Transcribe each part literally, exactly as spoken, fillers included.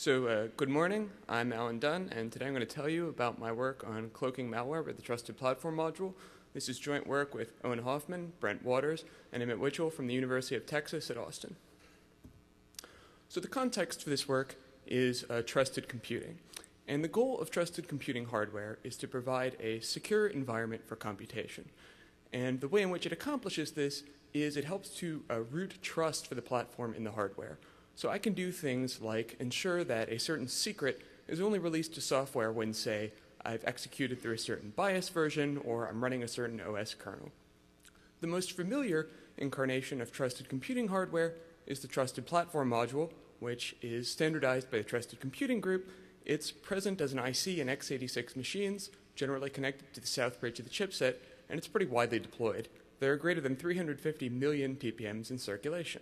So uh, good morning, I'm Alan Dunn, and today I'm going to tell you about my work on cloaking malware with the Trusted Platform module. This is joint work with Owen Hoffman, Brent Waters, and Emmett Witchell from the University of Texas at Austin. So the context for this work is uh, trusted computing. And the goal of trusted computing hardware is to provide a secure environment for computation. And the way in which it accomplishes this is it helps to uh, root trust for the platform in the hardware. So I can do things like ensure that a certain secret is only released to software when, say, I've executed through a certain BIOS version or I'm running a certain O S kernel. The most familiar incarnation of trusted computing hardware is the Trusted Platform module, which is standardized by the Trusted Computing Group. It's present as an I C in x eighty-six machines, generally connected to the south bridge of the chipset, and it's pretty widely deployed. There are greater than three hundred fifty million T P Ms in circulation.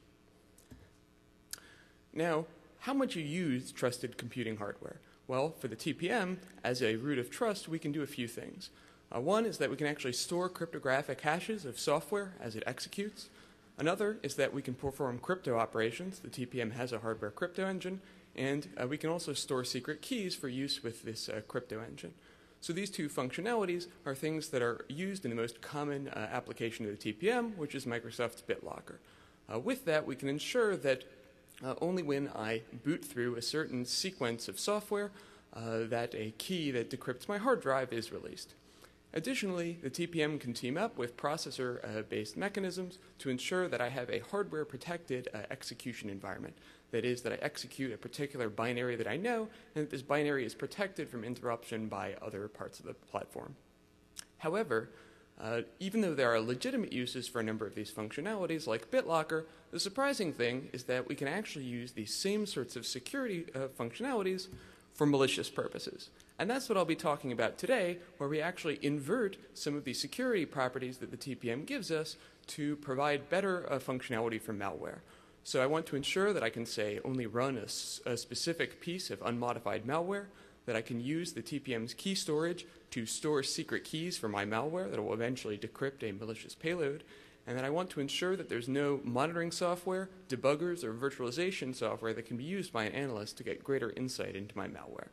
Now, how much you use trusted computing hardware? Well, for the T P M, as a root of trust, we can do a few things. Uh, one is that we can actually store cryptographic hashes of software as it executes. Another is that we can perform crypto operations. The T P M has a hardware crypto engine, and uh, we can also store secret keys for use with this uh, crypto engine. So these two functionalities are things that are used in the most common uh, application of the T P M, which is Microsoft's BitLocker. Uh, with that, we can ensure that Uh, only when I boot through a certain sequence of software uh, that a key that decrypts my hard drive is released. Additionally, the T P M can team up with processor-based uh, mechanisms to ensure that I have a hardware-protected uh, execution environment. That is, that I execute a particular binary that I know, and that this binary is protected from interruption by other parts of the platform. However, Uh, even though there are legitimate uses for a number of these functionalities, like BitLocker, the surprising thing is that we can actually use these same sorts of security uh, functionalities for malicious purposes. And that's what I'll be talking about today, where we actually invert some of the security properties that the T P M gives us to provide better uh, functionality for malware. So I want to ensure that I can, say, only run a, a specific piece of unmodified malware, that I can use the T P M's key storage to store secret keys for my malware that will eventually decrypt a malicious payload, and then I want to ensure that there's no monitoring software, debuggers, or virtualization software that can be used by an analyst to get greater insight into my malware.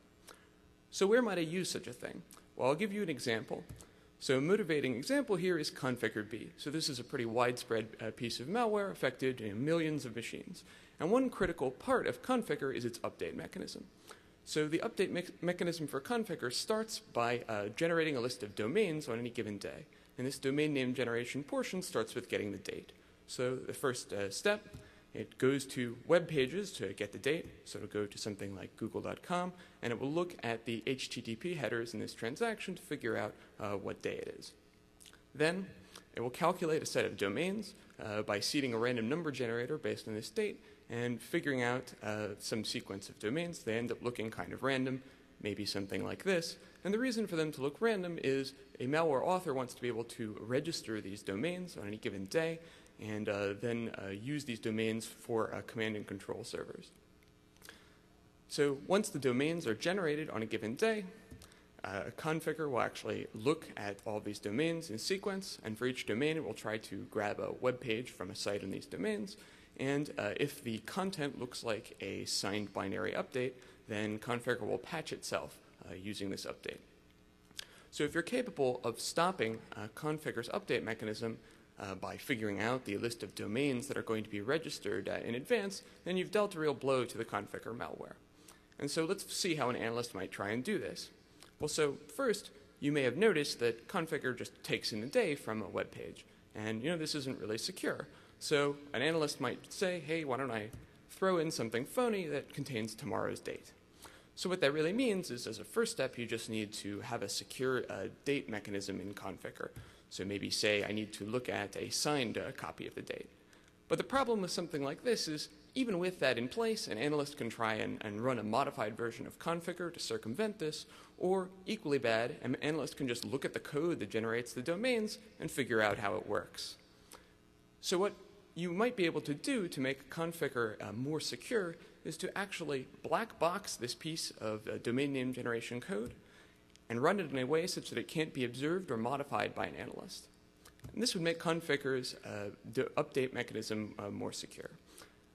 So where might I use such a thing? Well, I'll give you an example. So a motivating example here is ConfigurB. So this is a pretty widespread uh, piece of malware affected you know, millions of machines. And one critical part of Configure is its update mechanism. So the update me mechanism for Configure starts by uh, generating a list of domains on any given day. And this domain name generation portion starts with getting the date. So the first uh, step, it goes to web pages to get the date. So it'll go to something like google dot com, and it will look at the H T T P headers in this transaction to figure out uh, what day it is. Then it will calculate a set of domains uh, by seeding a random number generator based on this date, and figuring out uh, some sequence of domains. They end up looking kind of random, maybe something like this. And the reason for them to look random is a malware author wants to be able to register these domains on any given day and uh, then uh, use these domains for uh, command and control servers. So once the domains are generated on a given day, uh, Configure will actually look at all these domains in sequence, and for each domain it will try to grab a web page from a site on these domains. And uh, if the content looks like a signed binary update, then Configure will patch itself uh, using this update. So if you're capable of stopping uh, Configure's update mechanism uh, by figuring out the list of domains that are going to be registered uh, in advance, then you've dealt a real blow to the Configure malware. And so let's see how an analyst might try and do this. Well, so first, you may have noticed that Configure just takes in a day from a web page. And, you know, this isn't really secure. So an analyst might say, hey, why don't I throw in something phony that contains tomorrow's date? So what that really means is, as a first step, you just need to have a secure uh, date mechanism in Configure. So maybe say I need to look at a signed uh, copy of the date. But the problem with something like this is, even with that in place, an analyst can try and, and run a modified version of Configure to circumvent this, or equally bad, an analyst can just look at the code that generates the domains and figure out how it works. So what you might be able to do to make Configure uh, more secure is to actually black box this piece of uh, domain name generation code and run it in a way such that it can't be observed or modified by an analyst. And this would make Configure's uh, update mechanism uh, more secure.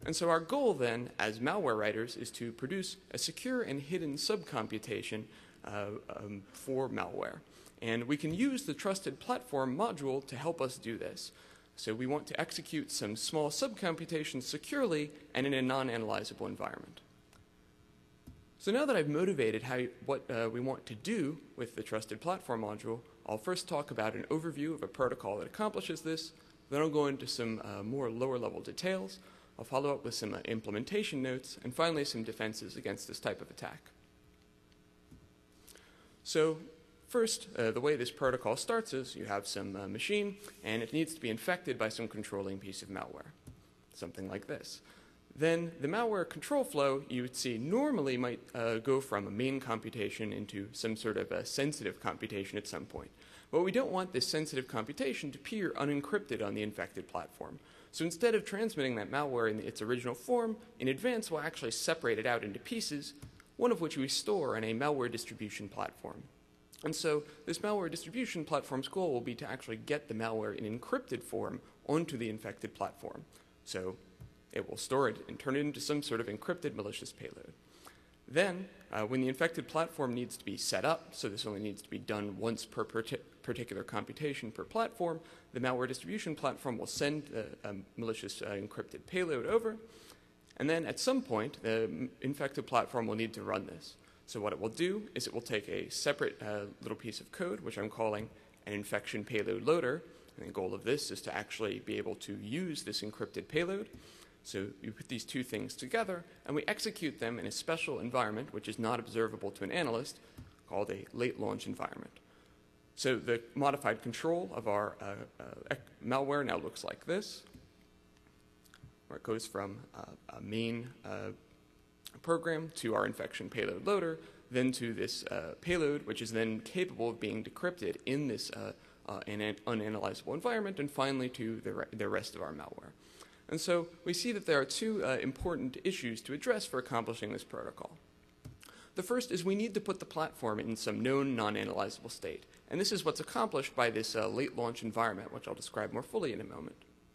And so our goal then, as malware writers, is to produce a secure and hidden subcomputation uh, um, for malware. And we can use the Trusted Platform module to help us do this. So we want to execute some small subcomputations securely and in a non-analyzable environment. So now that I've motivated how, what uh, we want to do with the Trusted Platform module, I'll first talk about an overview of a protocol that accomplishes this. Then I'll go into some uh, more lower-level details. I'll follow up with some uh, implementation notes, and finally some defenses against this type of attack. So first, uh, the way this protocol starts is you have some uh, machine, and it needs to be infected by some controlling piece of malware, something like this. Then the malware control flow you would see normally might uh, go from a main computation into some sort of a sensitive computation at some point. But we don't want this sensitive computation to appear unencrypted on the infected platform. So instead of transmitting that malware in its original form, in advance we'll actually separate it out into pieces, one of which we store in a malware distribution platform. And so this malware distribution platform's goal will be to actually get the malware in encrypted form onto the infected platform. So it will store it and turn it into some sort of encrypted malicious payload. Then, uh, when the infected platform needs to be set up, so this only needs to be done once per particular computation per platform, the malware distribution platform will send a, a malicious uh, encrypted payload over, and then at some point, the infected platform will need to run this. So what it will do is it will take a separate uh, little piece of code, which I'm calling an infection payload loader, and the goal of this is to actually be able to use this encrypted payload. So you put these two things together, and we execute them in a special environment, which is not observable to an analyst, called a late launch environment. So the modified control of our uh, uh, malware now looks like this, where it goes from uh, a main uh, program to our infection payload loader, then to this uh, payload, which is then capable of being decrypted in this uh, uh, unanalyzable environment, and finally to the, re the rest of our malware. And so we see that there are two uh, important issues to address for accomplishing this protocol. The first is we need to put the platform in some known non-analyzable state. And this is what's accomplished by this uh, late launch environment, which I'll describe more fully in a moment.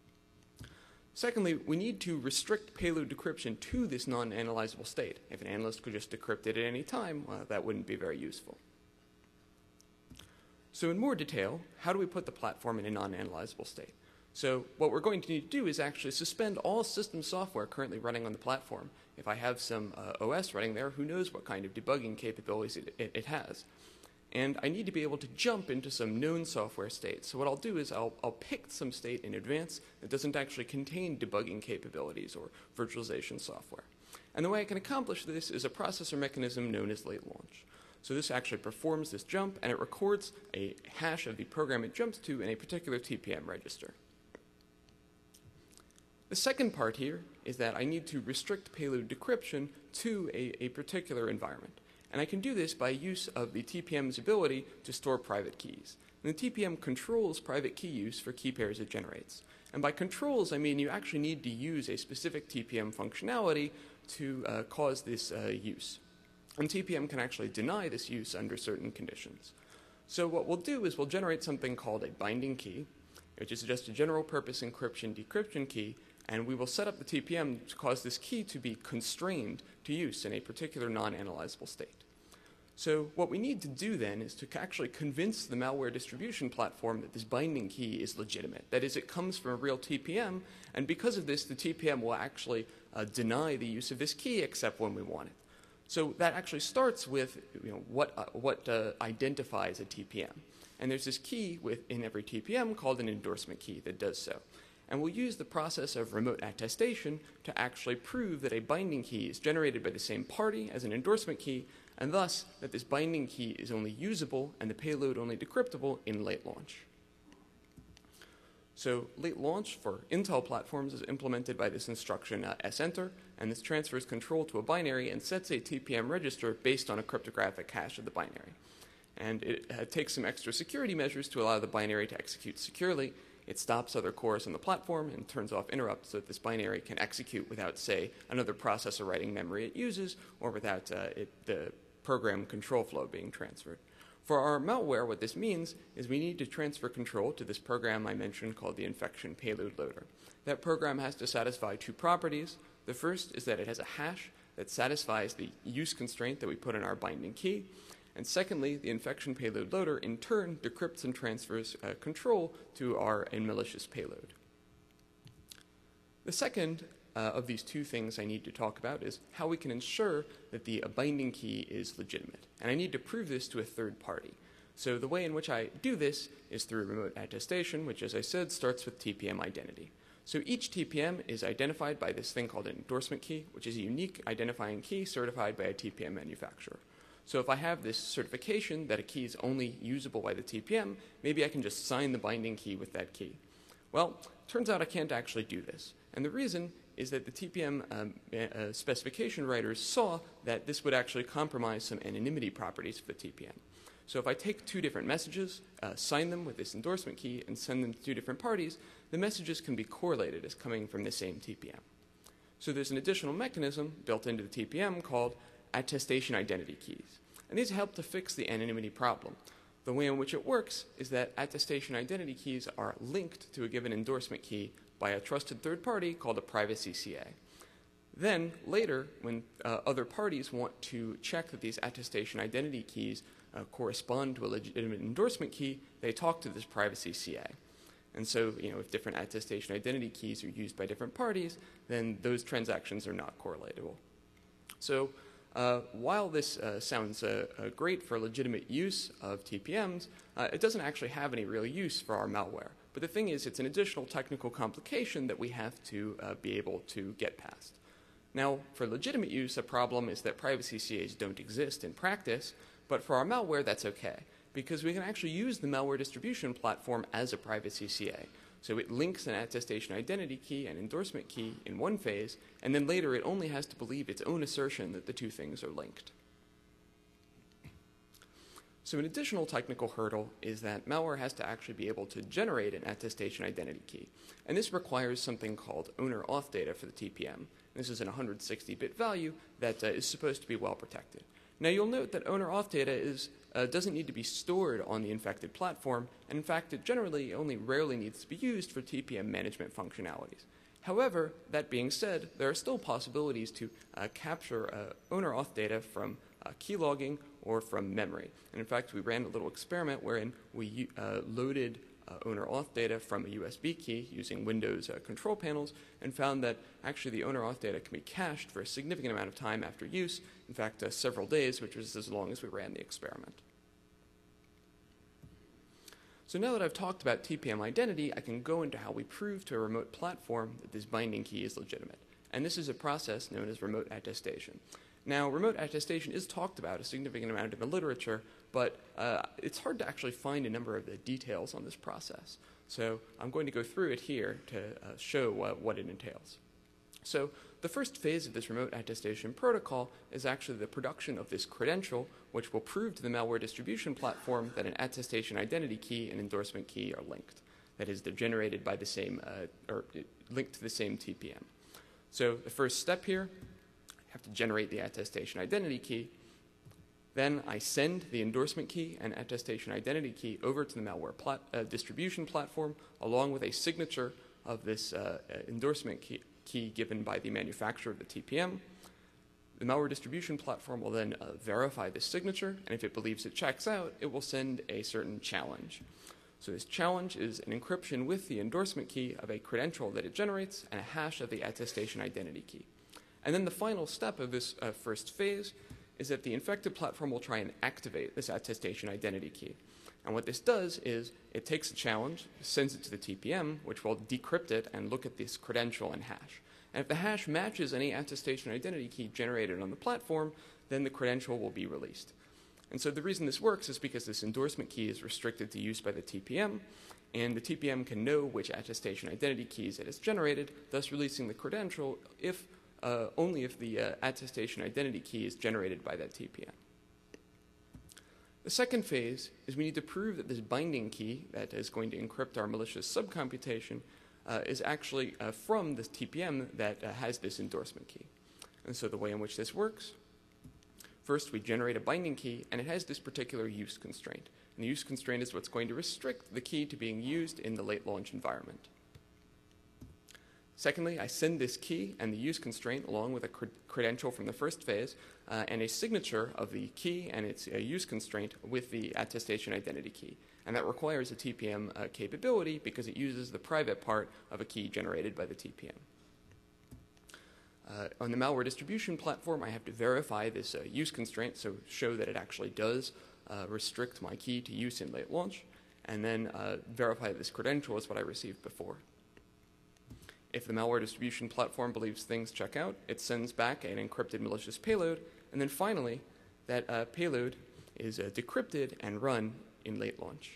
Secondly, we need to restrict payload decryption to this non-analyzable state. If an analyst could just decrypt it at any time, well, that wouldn't be very useful. So in more detail, how do we put the platform in a non-analyzable state? So what we're going to need to do is actually suspend all system software currently running on the platform. If I have some uh, O S running there, who knows what kind of debugging capabilities it, it, it has. And I need to be able to jump into some known software state. So what I'll do is I'll, I'll pick some state in advance that doesn't actually contain debugging capabilities or virtualization software. And the way I can accomplish this is a processor mechanism known as late launch. So this actually performs this jump, and it records a hash of the program it jumps to in a particular T P M register. The second part here is that I need to restrict payload decryption to a, a particular environment. And I can do this by use of the T P M's ability to store private keys. And the T P M controls private key use for key pairs it generates. And by controls, I mean you actually need to use a specific T P M functionality to uh, cause this uh, use. And T P M can actually deny this use under certain conditions. So what we'll do is we'll generate something called a binding key, which is just a general purpose encryption decryption key, and we will set up the T P M to cause this key to be constrained to use in a particular non-analyzable state. So what we need to do then is to actually convince the malware distribution platform that this binding key is legitimate. That is, it comes from a real T P M, and because of this, the T P M will actually uh, deny the use of this key except when we want it. So that actually starts with you know, what, uh, what uh, identifies a T P M. And there's this key within every T P M called an endorsement key that does so. And we'll use the process of remote attestation to actually prove that a binding key is generated by the same party as an endorsement key, and thus that this binding key is only usable and the payload only decryptable in late launch. So late launch for Intel platforms is implemented by this instruction uh, senter, and this transfers control to a binary and sets a T P M register based on a cryptographic hash of the binary. And it uh, takes some extra security measures to allow the binary to execute securely. It stops other cores on the platform and turns off interrupts so that this binary can execute without, say, another processor writing memory it uses, or without uh, it, the program control flow being transferred. For our malware, what this means is we need to transfer control to this program I mentioned called the infection payload loader. That program has to satisfy two properties. The first is that it has a hash that satisfies the use constraint that we put in our binding key. And secondly, the infection payload loader in turn decrypts and transfers uh, control to our malicious payload. The second uh, of these two things I need to talk about is how we can ensure that the uh, binding key is legitimate. And I need to prove this to a third party. So the way in which I do this is through remote attestation, which, as I said, starts with T P M identity. So each T P M is identified by this thing called an endorsement key, which is a unique identifying key certified by a T P M manufacturer. So if I have this certification that a key is only usable by the T P M, maybe I can just sign the binding key with that key. Well, turns out I can't actually do this. And the reason is that the T P M um, uh, specification writers saw that this would actually compromise some anonymity properties of the T P M. So if I take two different messages, uh, sign them with this endorsement key, and send them to two different parties, the messages can be correlated as coming from the same T P M. So there's an additional mechanism built into the T P M called attestation identity keys. And these help to fix the anonymity problem. The way in which it works is that attestation identity keys are linked to a given endorsement key by a trusted third party called a privacy C A. Then, later, when uh, other parties want to check that these attestation identity keys uh, correspond to a legitimate endorsement key, they talk to this privacy C A. And so, you know, if different attestation identity keys are used by different parties, then those transactions are not correlatable. So, uh, while this uh, sounds uh, uh, great for legitimate use of T P Ms, uh, it doesn't actually have any real use for our malware. But the thing is, it's an additional technical complication that we have to uh, be able to get past. Now, for legitimate use, a problem is that privacy C As don't exist in practice, but for our malware, that's okay, because we can actually use the malware distribution platform as a privacy C A. So it links an attestation identity key and endorsement key in one phase, and then later it only has to believe its own assertion that the two things are linked. So an additional technical hurdle is that malware has to actually be able to generate an attestation identity key. And this requires something called owner auth data for the T P M. This is an one hundred sixty bit value that uh, is supposed to be well protected. Now you'll note that owner auth data is, uh, doesn't need to be stored on the infected platform, and in fact it generally only rarely needs to be used for T P M management functionalities. However, that being said, there are still possibilities to uh, capture uh, owner auth data from uh, key logging or from memory. And in fact, we ran a little experiment wherein we uh, loaded uh, owner auth data from a U S B key using Windows uh, control panels and found that actually the owner auth data can be cached for a significant amount of time after use, in fact, uh, several days, which was as long as we ran the experiment. So now that I've talked about T P M identity, I can go into how we prove to a remote platform that this binding key is legitimate. And this is a process known as remote attestation. Now, remote attestation is talked about a significant amount in the literature, but uh, it's hard to actually find a number of the details on this process. So I'm going to go through it here to uh, show uh, what it entails. So the first phase of this remote attestation protocol is actually the production of this credential, which will prove to the malware distribution platform that an attestation identity key and endorsement key are linked. That is, they're generated by the same, uh, or linked to the same T P M. So the first step here, I have to generate the attestation identity key. Then I send the endorsement key and attestation identity key over to the malware plat uh, distribution platform, along with a signature of this uh, endorsement key, key given by the manufacturer of the T P M. The malware distribution platform will then uh, verify this signature, and if it believes it checks out, it will send a certain challenge. So this challenge is an encryption with the endorsement key of a credential that it generates and a hash of the attestation identity key. And then the final step of this uh, first phase is that the infected platform will try and activate this attestation identity key. And what this does is it takes a challenge, sends it to the T P M, which will decrypt it and look at this credential and hash. And if the hash matches any attestation identity key generated on the platform, then the credential will be released. And so the reason this works is because this endorsement key is restricted to use by the T P M, and the T P M can know which attestation identity keys it has generated, thus releasing the credential if uh, only if the uh, attestation identity key is generated by that T P M. The second phase is we need to prove that this binding key that is going to encrypt our malicious subcomputation uh, is actually uh, from this T P M that uh, has this endorsement key. And so the way in which this works, first we generate a binding key, and it has this particular use constraint. And the use constraint is what's going to restrict the key to being used in the late launch environment. Secondly, I send this key and the use constraint along with a cred credential from the first phase uh, and a signature of the key and its uh, use constraint with the attestation identity key. And that requires a T P M uh, capability because it uses the private part of a key generated by the T P M. Uh, on the malware distribution platform, I have to verify this uh, use constraint, so show that it actually does uh, restrict my key to use in late launch, and then uh, verify that this credential is what I received before. If the malware distribution platform believes things check out, it sends back an encrypted malicious payload, and then finally, that uh, payload is uh, decrypted and run in late launch.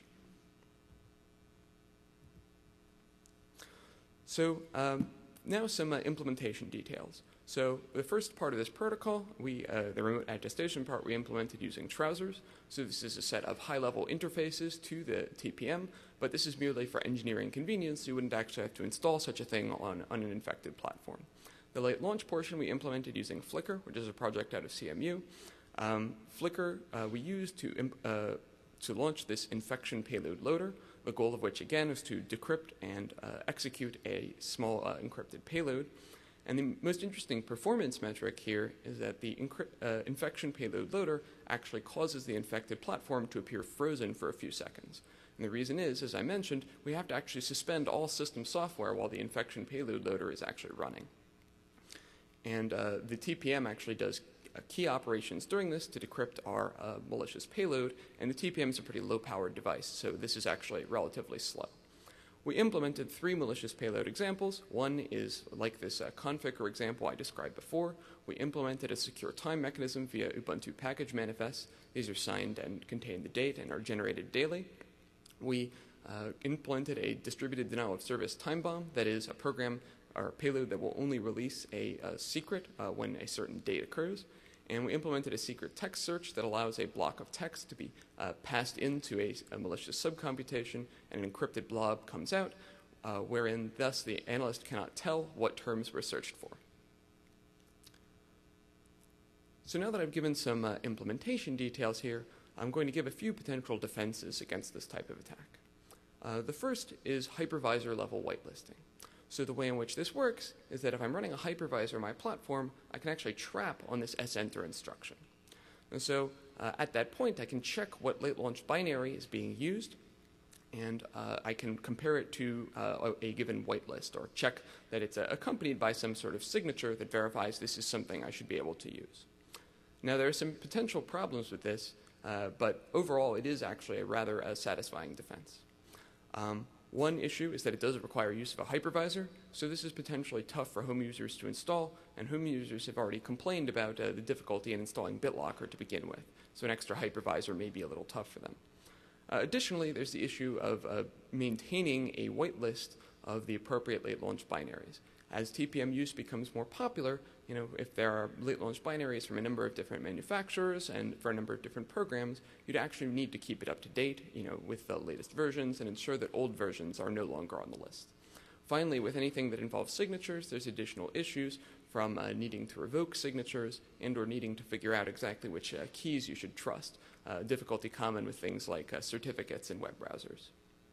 So um, now some uh, implementation details. So the first part of this protocol, we, uh, the remote attestation part, we implemented using Trousers. So this is a set of high-level interfaces to the T P M, but this is merely for engineering convenience. You wouldn't actually have to install such a thing on, on an infected platform. The late launch portion we implemented using Flickr, which is a project out of C M U. Um, Flickr uh, we used to, uh, to launch this infection payload loader, the goal of which, again, is to decrypt and uh, execute a small uh, encrypted payload. And the most interesting performance metric here is that the uh, infection payload loader actually causes the infected platform to appear frozen for a few seconds. And the reason is, as I mentioned, we have to actually suspend all system software while the infection payload loader is actually running. And uh, the T P M actually does uh, key operations during this to decrypt our uh, malicious payload, and the T P M is a pretty low-powered device, so this is actually relatively slow. We implemented three malicious payload examples. One is like this uh, configure example I described before. We implemented a secure time mechanism via Ubuntu package manifests. These are signed and contain the date and are generated daily. We uh, implemented a distributed denial of service time bomb, that is a program or payload that will only release a, a secret uh, when a certain date occurs. And we implemented a secret text search that allows a block of text to be uh, passed into a, a malicious subcomputation, and an encrypted blob comes out, uh, wherein thus the analyst cannot tell what terms were searched for. So now that I've given some uh, implementation details here, I'm going to give a few potential defenses against this type of attack. Uh, the first is hypervisor level whitelisting. So the way in which this works is that if I'm running a hypervisor on my platform, I can actually trap on this senter instruction. And so uh, at that point, I can check what late launch binary is being used, and uh, I can compare it to uh, a given whitelist, or check that it's uh, accompanied by some sort of signature that verifies this is something I should be able to use. Now, there are some potential problems with this, uh, but overall, it is actually a rather uh, satisfying defense. Um, One issue is that it does require use of a hypervisor, so this is potentially tough for home users to install, and home users have already complained about uh, the difficulty in installing BitLocker to begin with, so an extra hypervisor may be a little tough for them. Uh, additionally, there's the issue of uh, maintaining a whitelist of the appropriate late launch binaries. As T P M use becomes more popular, you know, if there are late launch binaries from a number of different manufacturers and for a number of different programs, you'd actually need to keep it up to date, you know, with the latest versions and ensure that old versions are no longer on the list. Finally, with anything that involves signatures, there's additional issues from uh, needing to revoke signatures and or needing to figure out exactly which uh, keys you should trust, uh, difficulty common with things like uh, certificates in web browsers.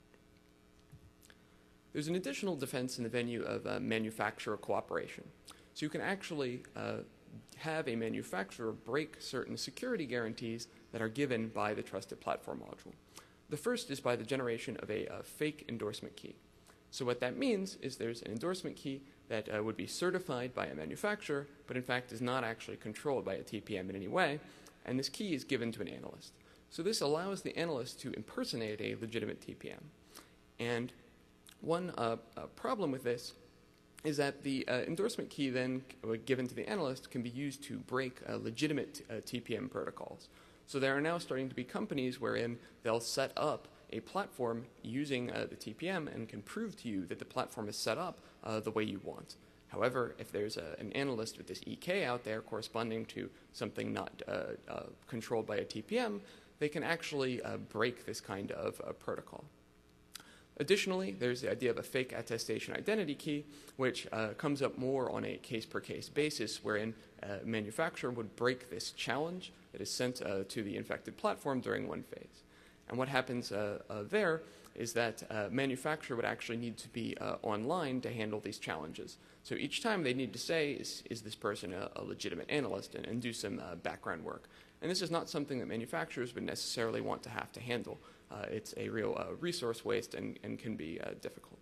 There's an additional defense in the venue of uh, manufacturer cooperation. So you can actually uh, have a manufacturer break certain security guarantees that are given by the Trusted Platform module. The first is by the generation of a, a fake endorsement key. So what that means is there's an endorsement key that uh, would be certified by a manufacturer, but in fact is not actually controlled by a T P M in any way, and this key is given to an analyst. So this allows the analyst to impersonate a legitimate T P M. And one uh, uh, problem with this is that the uh, endorsement key then uh, given to the analyst can be used to break uh, legitimate uh, T P M protocols. So there are now starting to be companies wherein they'll set up a platform using uh, the T P M and can prove to you that the platform is set up uh, the way you want. However, if there's a, an analyst with this E K out there corresponding to something not uh, uh, controlled by a T P M, they can actually uh, break this kind of uh, protocol. Additionally, there's the idea of a fake attestation identity key, which uh, comes up more on a case-per-case basis, wherein a manufacturer would break this challenge that is sent uh, to the infected platform during one phase. And what happens uh, uh, there is that uh, manufacturer would actually need to be uh, online to handle these challenges. So each time they need to say, is, is this person a, a legitimate analyst, and, and do some uh, background work. And this is not something that manufacturers would necessarily want to have to handle. Uh, it's a real uh, resource waste and, and can be uh, difficult.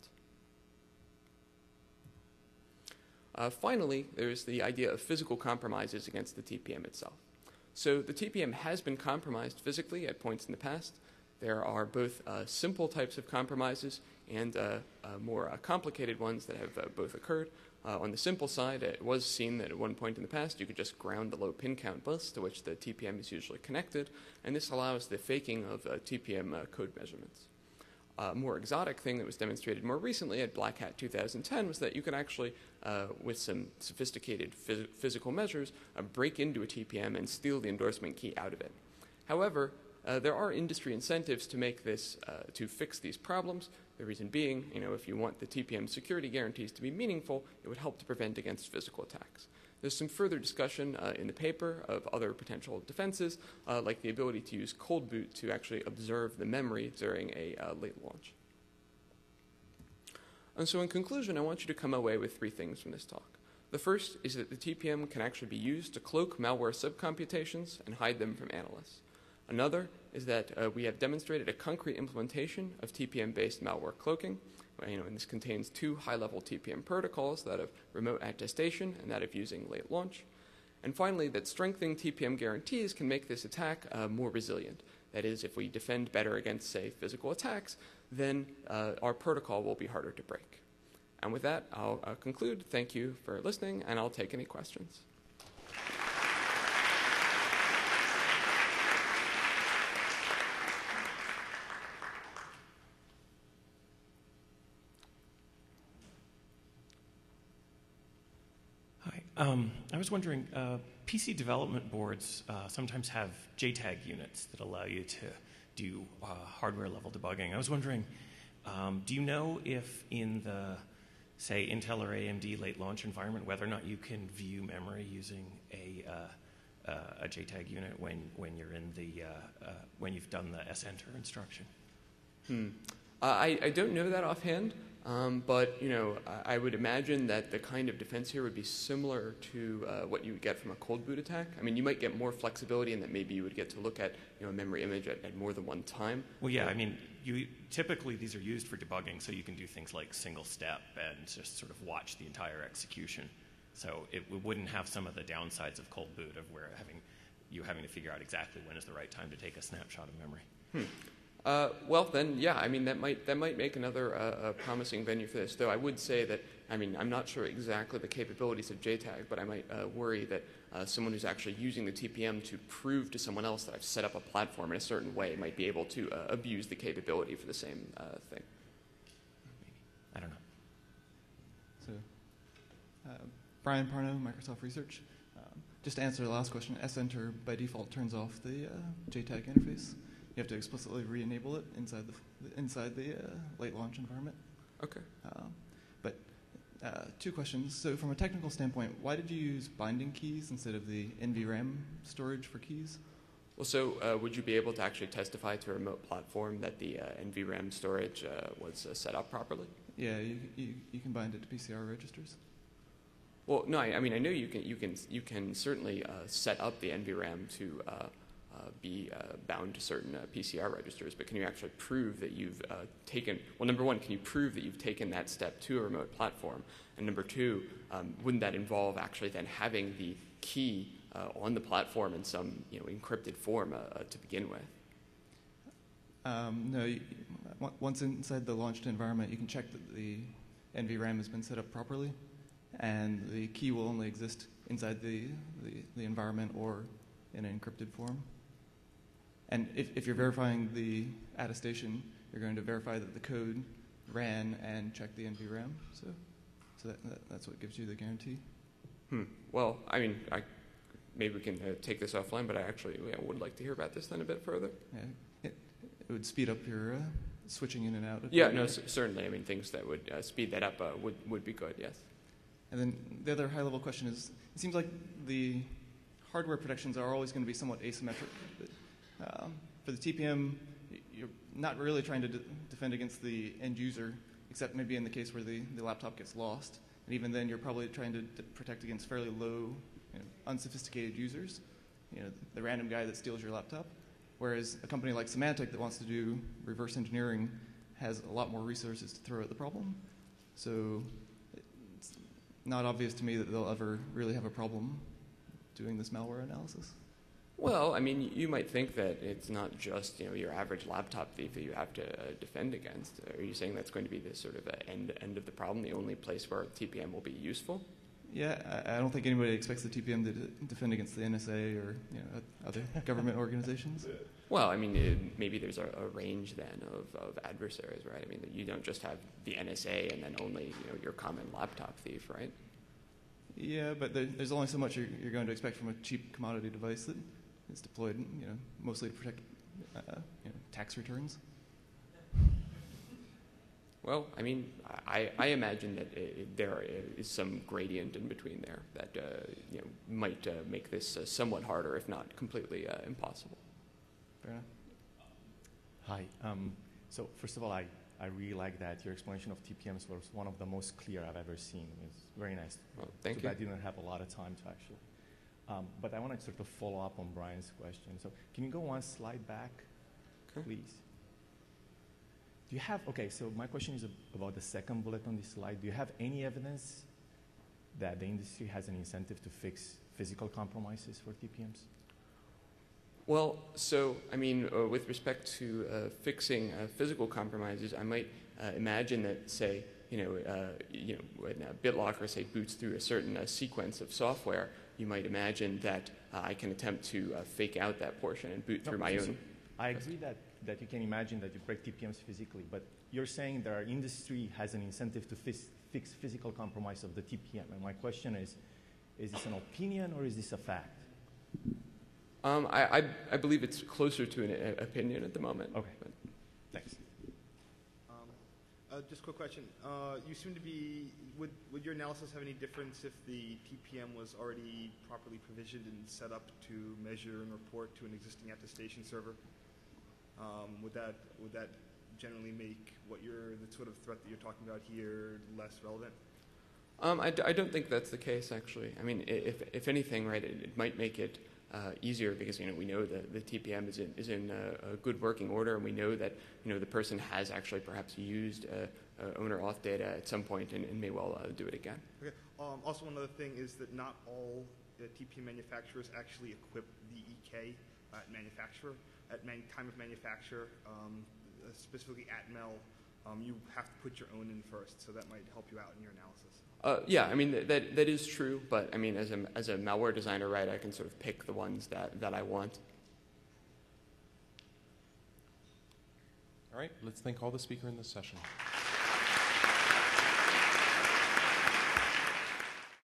Uh, finally, there's the idea of physical compromises against the T P M itself. So the T P M has been compromised physically at points in the past. There are both uh, simple types of compromises and uh, uh, more uh, complicated ones that have uh, both occurred. Uh, on the simple side, it was seen that at one point in the past you could just ground the low pin count bus to which the T P M is usually connected, and this allows the faking of uh, T P M uh, code measurements. A more exotic thing that was demonstrated more recently at Black Hat two thousand ten was that you could actually, uh, with some sophisticated phys physical measures, uh, break into a T P M and steal the endorsement key out of it. However, uh, there are industry incentives to make this, uh, to fix these problems. The reason being, you know, if you want the T P M security guarantees to be meaningful, it would help to prevent against physical attacks. There's some further discussion uh, in the paper of other potential defenses, uh, like the ability to use cold boot to actually observe the memory during a uh, late launch. And so in conclusion, I want you to come away with three things from this talk. The first is that the T P M can actually be used to cloak malware subcomputations and hide them from analysts. Another is that uh, we have demonstrated a concrete implementation of T P M-based malware cloaking. You know, and this contains two high-level T P M protocols, that of remote attestation and that of using late launch. And finally, that strengthening T P M guarantees can make this attack uh, more resilient. That is, if we defend better against, say, physical attacks, then uh, our protocol will be harder to break. And with that, I'll uh, conclude. Thank you for listening, and I'll take any questions. Um, I was wondering, uh, P C development boards uh, sometimes have J TAG units that allow you to do uh, hardware-level debugging. I was wondering, um, do you know if in the, say, Intel or A M D late launch environment, whether or not you can view memory using a, uh, uh, a J TAG unit when, when you're in the, uh, uh, when you've done the S enter instruction? Hmm. Uh, I, I don't know that offhand. Um, but, you know, I, I would imagine that the kind of defense here would be similar to uh, what you would get from a cold boot attack. I mean, you might get more flexibility in that maybe you would get to look at, you know, a memory image at, at more than one time. Well, yeah, I mean, you, typically these are used for debugging, so you can do things like single step and just sort of watch the entire execution. So it, it wouldn't have some of the downsides of cold boot of where having you having to figure out exactly when is the right time to take a snapshot of memory. Hmm. Uh, well, then, yeah, I mean, that might, that might make another uh, a promising venue for this, though I would say that, I mean, I'm not sure exactly the capabilities of J TAG, but I might uh, worry that uh, someone who's actually using the T P M to prove to someone else that I've set up a platform in a certain way might be able to uh, abuse the capability for the same uh, thing. Maybe. I don't know. So, uh, Brian Parno, Microsoft Research. Um, just to answer the last question, S enter by default turns off the uh, J TAG interface. You have to explicitly re-enable it inside the inside the uh, late launch environment. Okay. Um, but uh, two questions. So, from a technical standpoint, why did you use binding keys instead of the N V RAM storage for keys? Well, so uh, would you be able to actually testify to a remote platform that the uh, N V RAM storage uh, was uh, set up properly? Yeah, you, you you can bind it to P C R registers. Well, no, I, I mean I know you can you can you can certainly uh, set up the N V RAM to uh, Uh, be uh, bound to certain uh, P C R registers, but can you actually prove that you've uh, taken, well, number one, can you prove that you've taken that step to a remote platform? And number two, um, wouldn't that involve actually then having the key uh, on the platform in some, you know, encrypted form uh, uh, to begin with? Um, no, you, once inside the launched environment, you can check that the N V RAM has been set up properly, and the key will only exist inside the, the, the environment or in an encrypted form. And if, if you're verifying the attestation, you're going to verify that the code ran and check the N V RAM. So, so that, that, that's what gives you the guarantee. Hmm. Well, I mean, I, maybe we can uh, take this offline, but I actually yeah, would like to hear about this then a bit further. Yeah, it, it would speed up your uh, switching in and out. Of yeah, no, c certainly. I mean, things that would uh, speed that up uh, would, would be good, yes. And then the other high-level question is, it seems like the hardware protections are always going to be somewhat asymmetric. But, um, for the T P M, you're not really trying to de- defend against the end user, except maybe in the case where the, the laptop gets lost. And even then, you're probably trying to d- protect against fairly low, you know, unsophisticated users, you know, the random guy that steals your laptop. Whereas a company like Symantec that wants to do reverse engineering has a lot more resources to throw at the problem. So it's not obvious to me that they'll ever really have a problem doing this malware analysis. Well, I mean, you might think that it's not just, you know, your average laptop thief that you have to uh, defend against. Are you saying that's going to be the sort of uh, end end of the problem, the only place where T P M will be useful? Yeah, I, I don't think anybody expects the T P M to d- defend against the N S A or, you know, other government organizations. Well, I mean, it, maybe there's a, a range then of, of adversaries, right? I mean, you don't just have the N S A and then only, you know, your common laptop thief, right? Yeah, but there, there's only so much you're, you're going to expect from a cheap commodity device that is deployed, you know, mostly to protect uh, you know, tax returns. Well, I mean, I, I imagine that it, there is some gradient in between there that uh, you know might uh, make this uh, somewhat harder, if not completely uh, impossible. Fair enough. Hi. Um, so first of all, I, I really like that your explanation of T P Ms was one of the most clear I've ever seen. It's very nice. Well, thank Too you. bad you didn't have a lot of time to actually. Um, but I want to sort of follow up on Brian's question. So can you go one slide back, Okay. please? Do you have, okay, so my question is about the second bullet on this slide. Do you have any evidence that the industry has an incentive to fix physical compromises for T P Ms? Well, so, I mean, uh, with respect to uh, fixing uh, physical compromises, I might uh, imagine that, say, you know, uh, you know, when uh, BitLocker, say, boots through a certain uh, sequence of software, you might imagine that uh, I can attempt to uh, fake out that portion and boot No, through my so- own. I agree that, that you can imagine that you break T P Ms physically, but you're saying that our industry has an incentive to fix, fix physical compromise of the T P M. And my question is, is this an opinion or is this a fact? Um, I, I, I believe it's closer to an uh, opinion at the moment. Okay. But- Thanks. Um, uh, just a quick question. Uh, you seem to be, would, would your analysis have any difference if the T P M was already properly provisioned and set up to measure and report to an existing attestation server? Um, would that would that generally make what you're, the sort of threat that you're talking about here less relevant? Um, I, d- I don't think that's the case, actually. I mean, i- if, if anything, right, it, it might make it uh, easier because, you know, we know that the T P M is in, is in a, a good working order, and we know that, you know, the person has actually perhaps used uh, uh, owner auth data at some point and, and may well uh, do it again. Okay. Um, also, one other thing is that not all uh, T P M manufacturers actually equip the E K at manufacturer. At man- time of manufacture, um, uh, specifically at Mel, um, you have to put your own in first, so that might help you out in your analysis. Uh, yeah, I mean, th- that, that is true, but I mean, as a, as a malware designer, right, I can sort of pick the ones that, that I want. All right, let's thank all the speakers in this session.